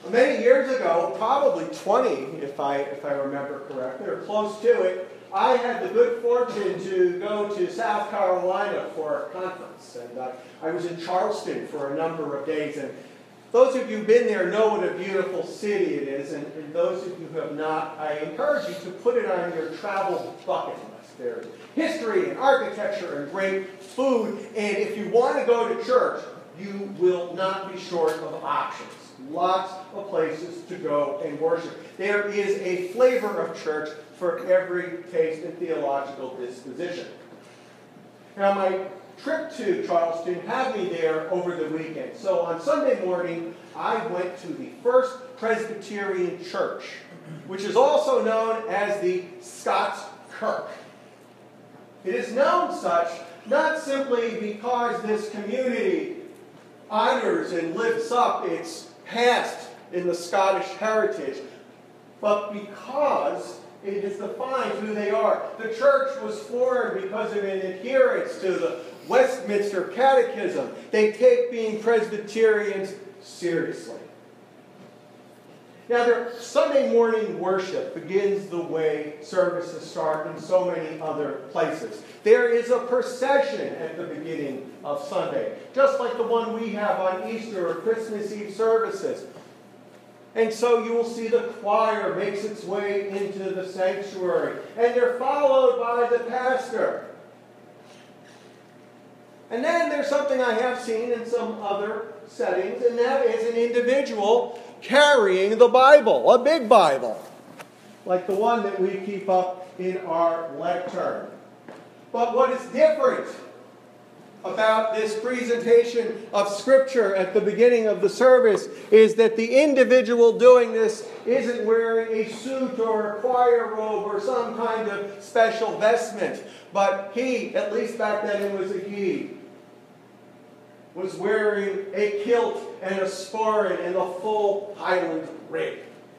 Many years ago, probably 20, if I remember correctly, or close to it, I had the good fortune to go to South Carolina for a conference. And I was in Charleston for a number of days. And those of you who've been there know what a beautiful city it is. And those of you who have not, I encourage you to put it on your travel bucket list. There's history and architecture and great food. And if you want to go to church, you will not be short of options. Lots of places to go and worship. There is a flavor of church for every taste and theological disposition. Now, my trip to Charleston had me there over the weekend. So on Sunday morning, I went to the First Presbyterian Church, which is also known as the Scots Kirk. It is known such not simply because this community honors and lifts up its past in the Scottish heritage, but because it has defined who they are. The church was formed because of an adherence to the Westminster Catechism. They take being Presbyterians seriously. Now, their Sunday morning worship begins the way services start in so many other places. There is a procession at the beginning of Sunday, just like the one we have on Easter or Christmas Eve services. And so you will see the choir makes its way into the sanctuary, and they're followed by the pastor. And then there's something I have seen in some other settings, and that is an individual carrying the Bible, a big Bible, like the one that we keep up in our lectern. But what is different about this presentation of Scripture at the beginning of the service is that the individual doing this isn't wearing a suit or a choir robe or some kind of special vestment, but he, at least back then it was a he, was wearing a kilt and a sporran and a full Highland rig.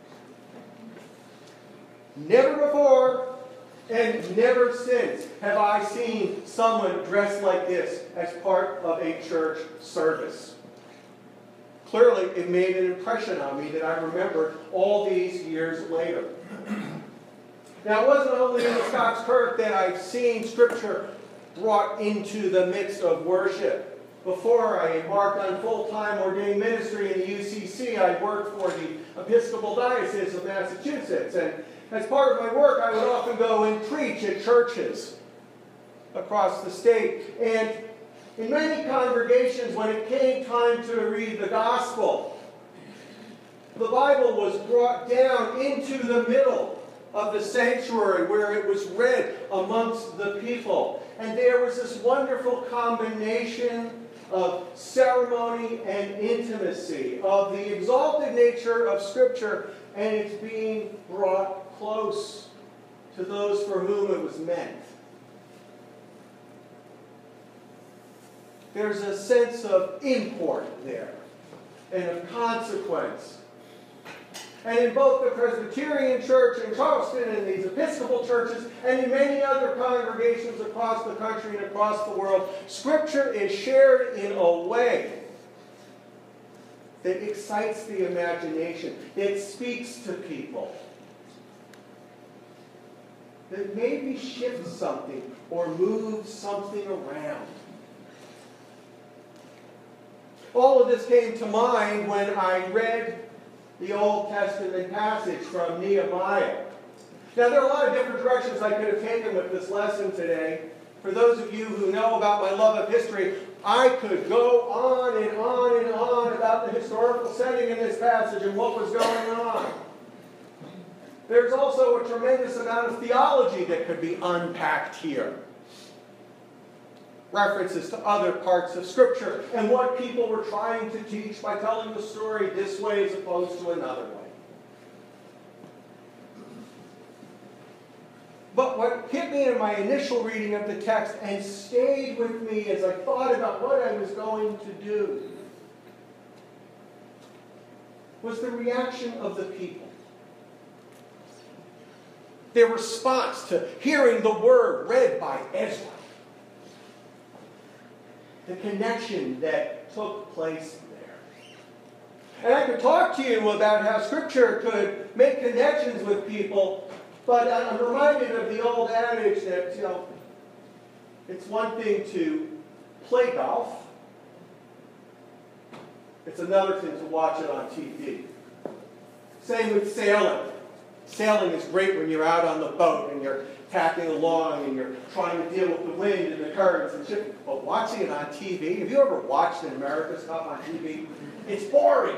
Never before and never since have I seen someone dressed like this as part of a church service. Clearly, it made an impression on me that I remembered all these years later. Now, it wasn't only in the Scots Kirk that I've seen Scripture brought into the midst of worship. Before I embarked on full-time ordained ministry in the UCC, I worked for the Episcopal Diocese of Massachusetts. And as part of my work, I would often go and preach at churches across the state. And in many congregations, when it came time to read the gospel, the Bible was brought down into the middle of the sanctuary where it was read amongst the people. And there was this wonderful combination of ceremony and intimacy, of the exalted nature of Scripture, and it's being brought close to those for whom it was meant. There's a sense of import there, and of consequence. And in both the Presbyterian Church in Charleston and these Episcopal churches and in many other congregations across the country and across the world, Scripture is shared in a way that excites the imagination, that speaks to people, that maybe shifts something or moves something around. All of this came to mind when I read the Old Testament passage from Nehemiah. Now, there are a lot of different directions I could have taken with this lesson today. For those of you who know about my love of history, I could go on and on and on about the historical setting in this passage and what was going on. There's also a tremendous amount of theology that could be unpacked here. References to other parts of Scripture and what people were trying to teach by telling the story this way as opposed to another way. But what hit me in my initial reading of the text and stayed with me as I thought about what I was going to do was the reaction of the people. Their response to hearing the word read by Ezra. The connection that took place there. And I could talk to you about how Scripture could make connections with people, but I'm reminded of the old adage that, it's one thing to play golf. It's another thing to watch it on TV. Same with sailing. Sailing is great when you're out on the boat and you're tacking along and you're trying to deal with the wind and the currents and shit. But watching it on TV, have you ever watched an America's Cup on TV? It's boring.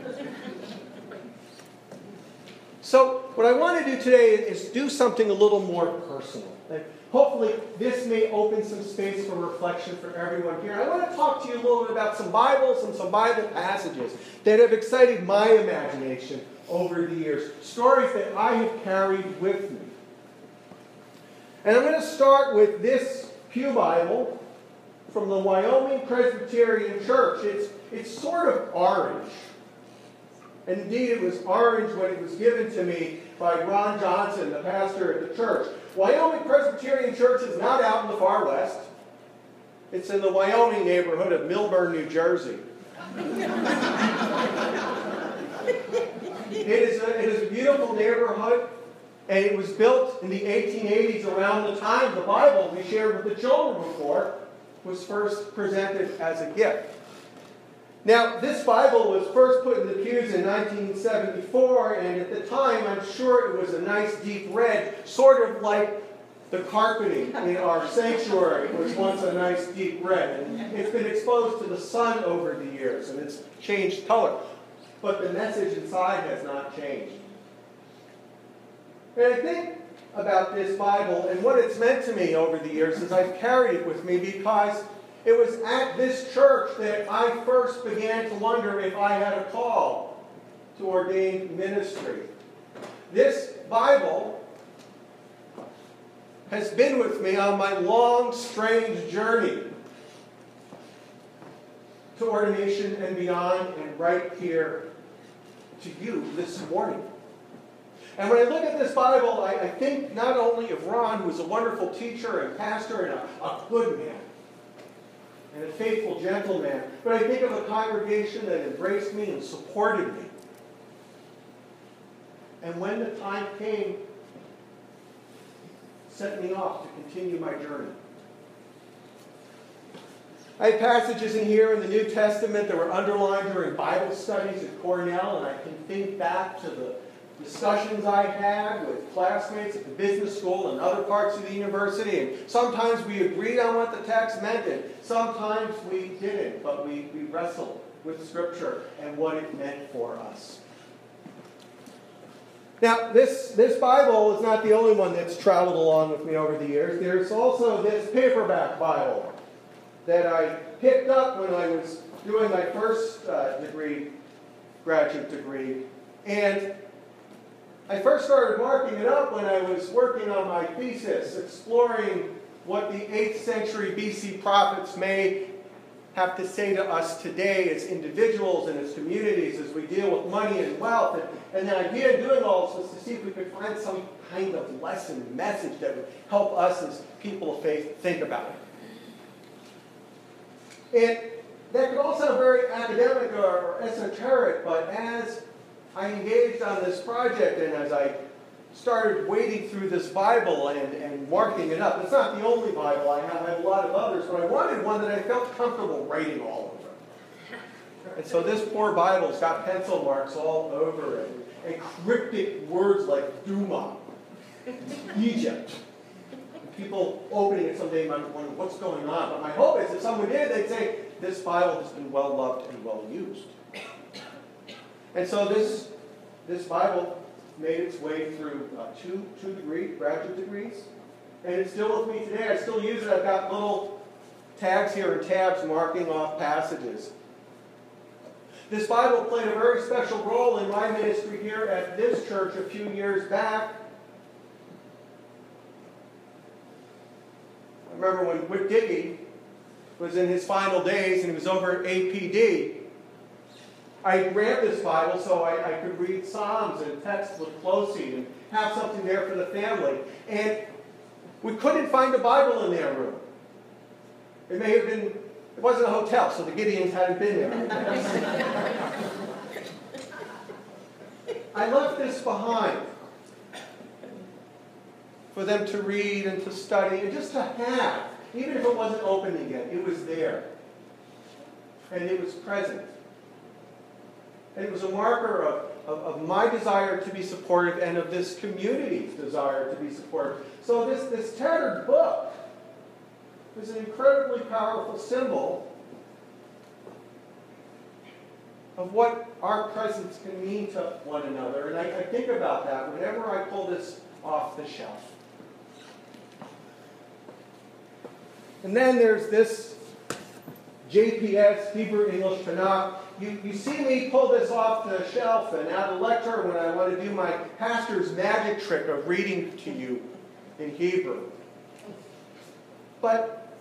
So what I want to do today is do something a little more personal. And hopefully this may open some space for reflection for everyone here. I want to talk to you a little bit about some Bibles and some Bible passages that have excited my imagination over the years. Stories that I have carried with me. And I'm going to start with this Pew Bible from the Wyoming Presbyterian Church. It's sort of orange. And indeed, it was orange when it was given to me by Ron Johnson, the pastor at the church. Wyoming Presbyterian Church is not out in the far west. It's in the Wyoming neighborhood of Millburn, New Jersey. It is a beautiful neighborhood, and it was built in the 1880s around the time the Bible we shared with the children before was first presented as a gift. Now, this Bible was first put in the pews in 1974, and at the time, I'm sure it was a nice deep red, sort of like the carpeting in our sanctuary was once a nice deep red. And it's been exposed to the sun over the years, and it's changed color. But the message inside has not changed. And I think about this Bible and what it's meant to me over the years is I've carried it with me because it was at this church that I first began to wonder if I had a call to ordained ministry. This Bible has been with me on my long, strange journey to ordination and beyond, and right here to you this morning. And when I look at this Bible, I think not only of Ron, who is a wonderful teacher and pastor and a good man, and a faithful gentleman, but I think of a congregation that embraced me and supported me. And when the time came, sent me off to continue my journey. I have passages in here in the New Testament that were underlined during Bible studies at Cornell, and I can think back to the discussions I had with classmates at the business school and other parts of the university. And sometimes we agreed on what the text meant, and sometimes we didn't, but we wrestled with Scripture and what it meant for us. Now, this Bible is not the only one that's traveled along with me over the years. There's also this paperback Bible that I picked up when I was doing my first graduate degree. And I first started marking it up when I was working on my thesis, exploring what the 8th century BC prophets may have to say to us today as individuals and as communities as we deal with money and wealth. And the idea of doing all this was to see if we could find some kind of lesson, message that would help us as people of faith think about it. And that could all sound very academic or esoteric, but as I engaged on this project and as I started wading through this Bible and marking it up, it's not the only Bible I have a lot of others, but I wanted one that I felt comfortable writing all over. And so this poor Bible's got pencil marks all over it, and cryptic words like Duma, Egypt. People opening it someday might wonder what's going on. But my hope is if someone did, they'd say, this Bible has been well loved and well used. And so this Bible made its way through two graduate degrees. And it's still with me today. I still use it. I've got little tags here and tabs marking off passages. This Bible played a very special role in my ministry here at this church a few years back. I remember when Whit Dickey was in his final days and he was over at APD. I grabbed this Bible so I could read Psalms and text with Closey and have something there for the family. And we couldn't find a Bible in their room. It may have been, it wasn't a hotel, so the Gideons hadn't been there. I left this behind for them to read and to study and just to have. Even if it wasn't open yet, it was there. And it was present. And it was a marker of my desire to be supportive and of this community's desire to be supportive. So this tattered book is an incredibly powerful symbol of what our presence can mean to one another. And I think about that whenever I pull this off the shelf. And then there's this JPS, Hebrew English Tanakh. You see me pull this off the shelf and add a lecture when I want to do my pastor's magic trick of reading to you in Hebrew. But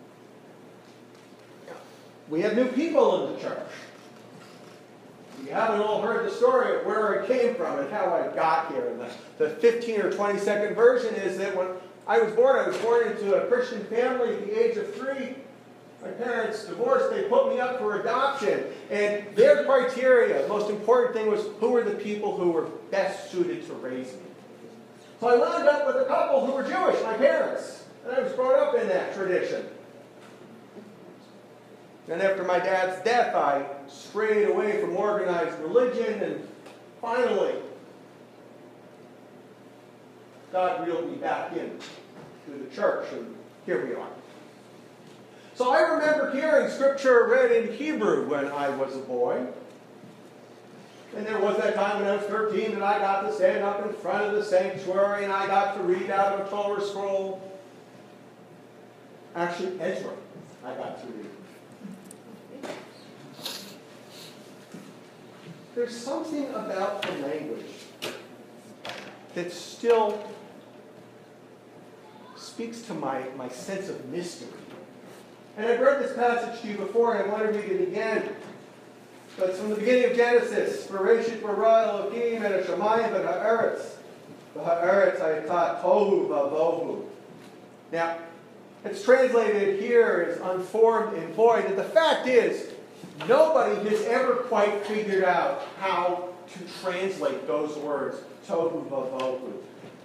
we have new people in the church. You haven't all heard the story of where I came from and how I got here. And the 15 or 20-second version is that when I was born into a Christian family at the age of 3. My parents divorced. They put me up for adoption. And their criteria, the most important thing was who were the people who were best suited to raise me. So I wound up with a couple who were Jewish, my parents. And I was brought up in that tradition. And after my dad's death, I strayed away from organized religion, and finally, God reeled me back in to the church, and here we are. So I remember hearing Scripture read in Hebrew when I was a boy. And there was that time when I was 13 that I got to stand up in front of the sanctuary and I got to read out of a Torah scroll. Actually, Ezra, I got to read. There's something about the language that still speaks to my sense of mystery. And I've read this passage to you before, and I want to read it again. But it's from the beginning of Genesis. Bereshit bara Elokim et hashamayim v'et ha'aretz. V'ha'aretz hayata tohu v'avohu. Now, it's translated here as unformed and void. And the fact is, nobody has ever quite figured out how to translate those words, tohu v'avohu.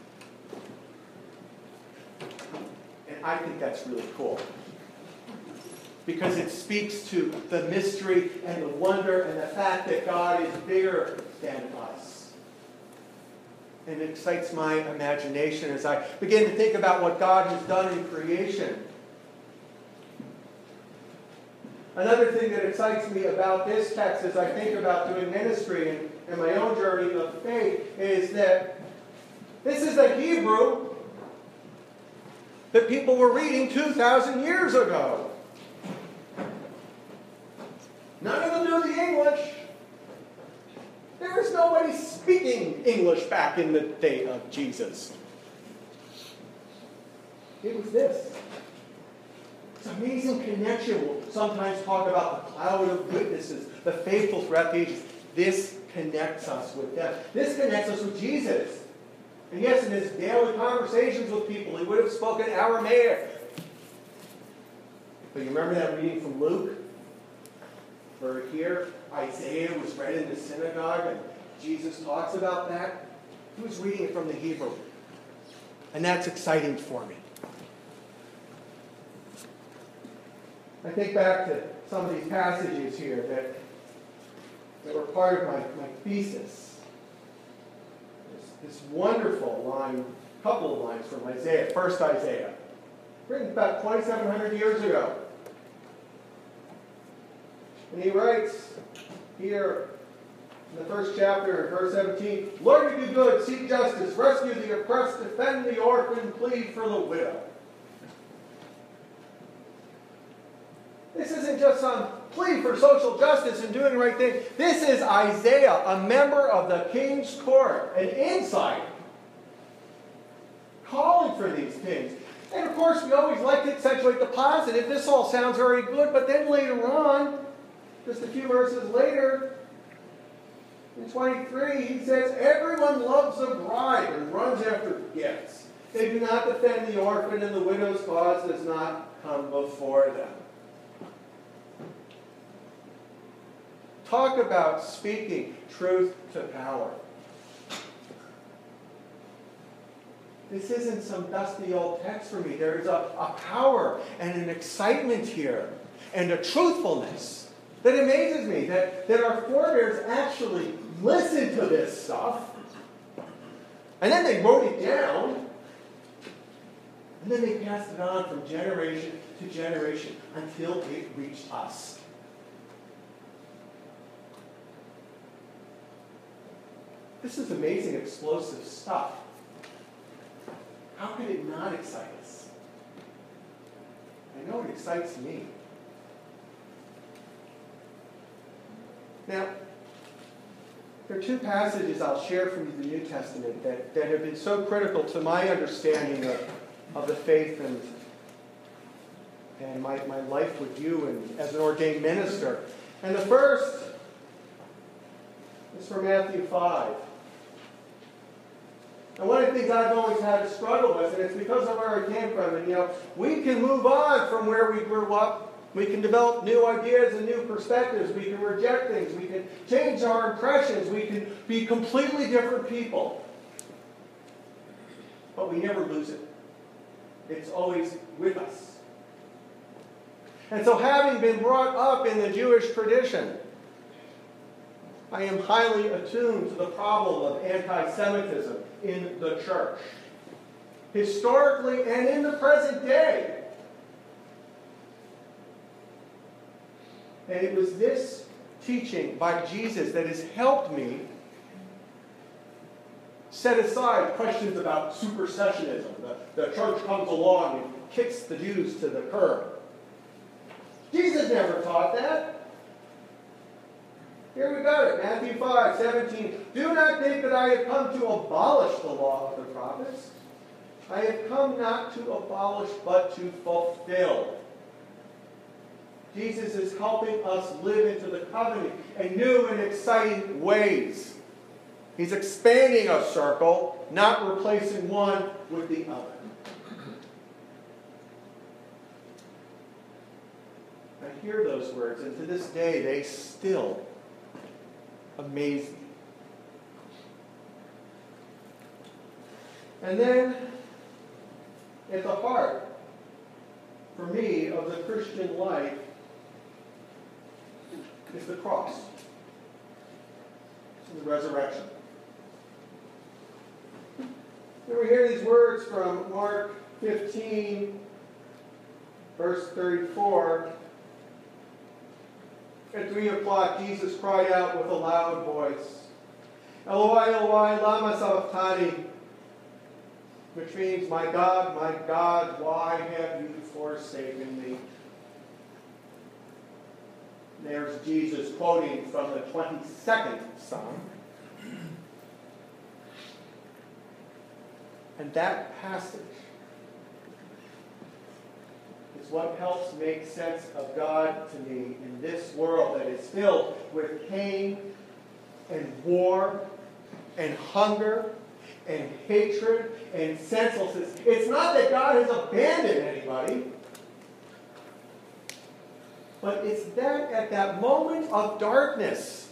And I think that's really cool. Because it speaks to the mystery and the wonder and the fact that God is bigger than us. And it excites my imagination as I begin to think about what God has done in creation. Another thing that excites me about this text as I think about doing ministry and my own journey of faith is that this is the Hebrew that people were reading 2,000 years ago. None of them knew the English. There was nobody speaking English back in the day of Jesus. It was this. It's an amazing connection. We'll sometimes talk about the cloud of witnesses, the faithful throughout the ages. This connects us with them. This connects us with Jesus. And yes, in his daily conversations with people, he would have spoken Aramaic. But you remember that reading from Luke? Where here, Isaiah was read in the synagogue, and Jesus talks about that. He was reading it from the Hebrew. And that's exciting for me. I think back to some of these passages here that were part of my thesis. This wonderful line, couple of lines from Isaiah, first Isaiah, written about 2,700 years ago. And he writes here in the first chapter, in verse 17, Lord, you do good, seek justice, rescue the oppressed, defend the orphan, plead for the widow. This isn't just some plea for social justice and doing the right thing. This is Isaiah, a member of the king's court, an insider, calling for these things. And of course, we always like to accentuate the positive. This all sounds very good, but then later on, just a few verses later, in 23, he says, everyone loves a bribe and runs after gifts. They do not defend the orphan, and the widow's cause does not come before them. Talk about speaking truth to power. This isn't some dusty old text for me. There is a power and an excitement here and a truthfulness that amazes me, that our forebears actually listened to this stuff, and then they wrote it down, and then they passed it on from generation to generation until it reached us. This is amazing, explosive stuff. How could it not excite us? I know it excites me. Now, there are two passages I'll share from the New Testament that have been so critical to my understanding of the faith and my life with you and as an ordained minister. And the first is from Matthew 5. And one of the things I've always had to struggle with, and it's because of where I came from, and we can move on from where we grew up. We can develop new ideas and new perspectives. We can reject things. We can change our impressions. We can be completely different people. But we never lose it. It's always with us. And so, having been brought up in the Jewish tradition, I am highly attuned to the problem of anti-Semitism in the church, historically and in the present day. And it was this teaching by Jesus that has helped me set aside questions about supersessionism. The church comes along and kicks the Jews to the curb. Jesus never taught that. Here we got it, Matthew 5:17. Do not think that I have come to abolish the law of the prophets. I have come not to abolish, but to fulfill. Jesus is helping us live into the covenant in new and exciting ways. He's expanding a circle, not replacing one with the other. I hear those words, and to this day, they still amaze me. And then, at the heart, for me, of the Christian life is the cross. It's the resurrection. Then we hear these words from Mark 15, verse 34. At 3 o'clock, Jesus cried out with a loud voice, Eloi, Eloi, lama sabachthani, which means, my God, why have you forsaken me? There's Jesus quoting from the 22nd Psalm. And that passage is what helps make sense of God to me in this world that is filled with pain and war and hunger and hatred and senselessness. It's not that God has abandoned anybody, but it's that at that moment of darkness,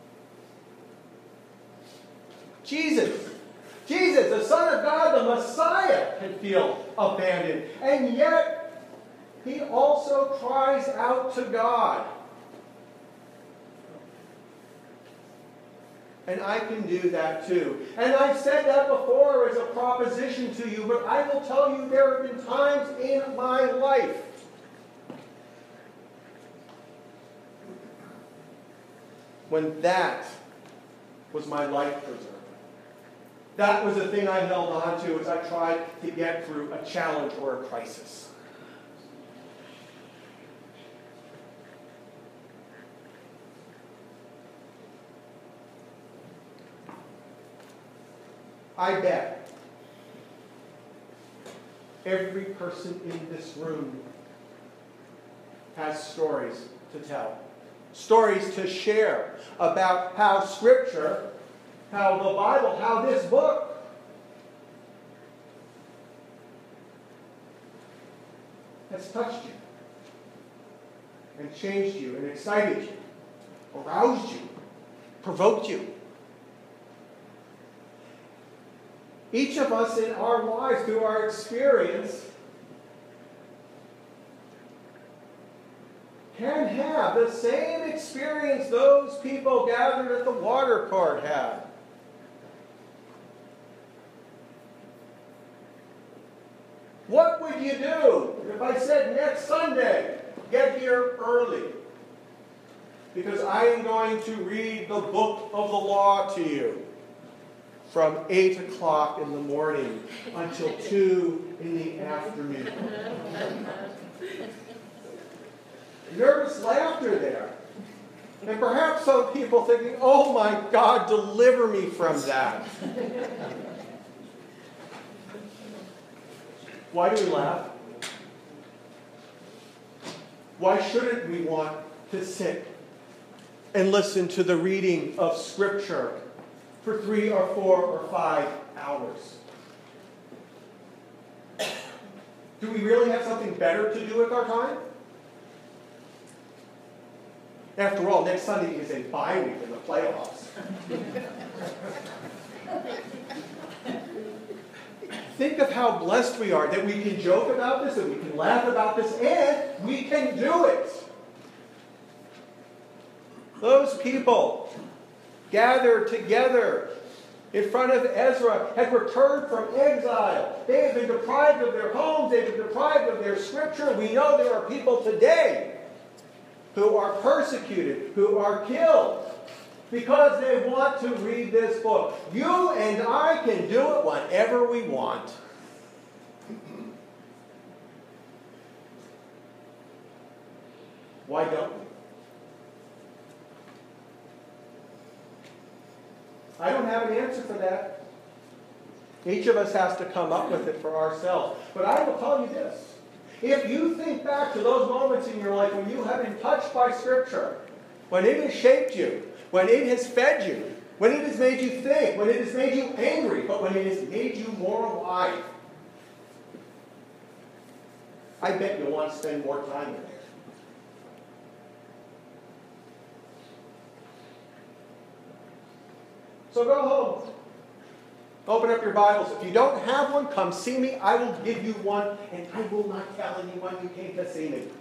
Jesus, the Son of God, the Messiah, can feel abandoned. And yet, he also cries out to God. And I can do that too. And I've said that before as a proposition to you, but I will tell you there have been times in my life when that was my life preserver. That was the thing I held on to as I tried to get through a challenge or a crisis. I bet every person in this room has stories to tell, stories to share about how Scripture, how the Bible, how this book has touched you and changed you and excited you, aroused you, provoked you. Each of us in our lives, through our experience, can have the same experience those people gathered at the water court had. What would you do if I said next Sunday, get here early? Because I am going to read the book of the law to you from 8 o'clock in the morning until 2 in the afternoon. Nervous laughter there. And perhaps some people thinking, oh my God, deliver me from that. Why do we laugh? Why shouldn't we want to sit and listen to the reading of Scripture for 3 or 4 or 5 hours? Do we really have something better to do with our time? After all, next Sunday is a bye week in the playoffs. Think of how blessed we are that we can joke about this, that we can laugh about this, and we can do it. Those people gathered together in front of Ezra had returned from exile. They had been deprived of their homes. They had been deprived of their Scripture. We know there are people today who are persecuted, who are killed, because they want to read this book. You and I can do it whenever we want. Why don't we? I don't have an answer for that. Each of us has to come up with it for ourselves. But I will tell you this. If you think back to those moments in your life when you have been touched by Scripture, when it has shaped you, when it has fed you, when it has made you think, when it has made you angry, but when it has made you more alive, I bet you'll want to spend more time in it. So go home. Open up your Bibles. If you don't have one, come see me. I will give you one, and I will not tell anyone you came to see me.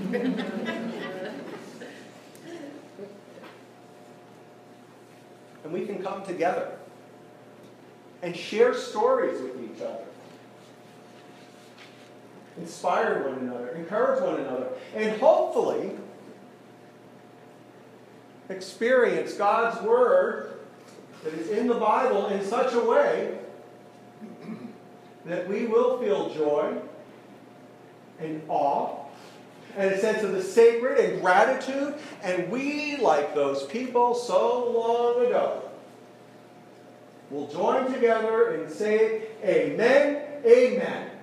And we can come together and share stories with each other. Inspire one another, encourage one another, and hopefully experience God's Word that is in the Bible in such a way that we will feel joy and awe and a sense of the sacred and gratitude, and we, like those people so long ago, will join together and say, Amen, Amen.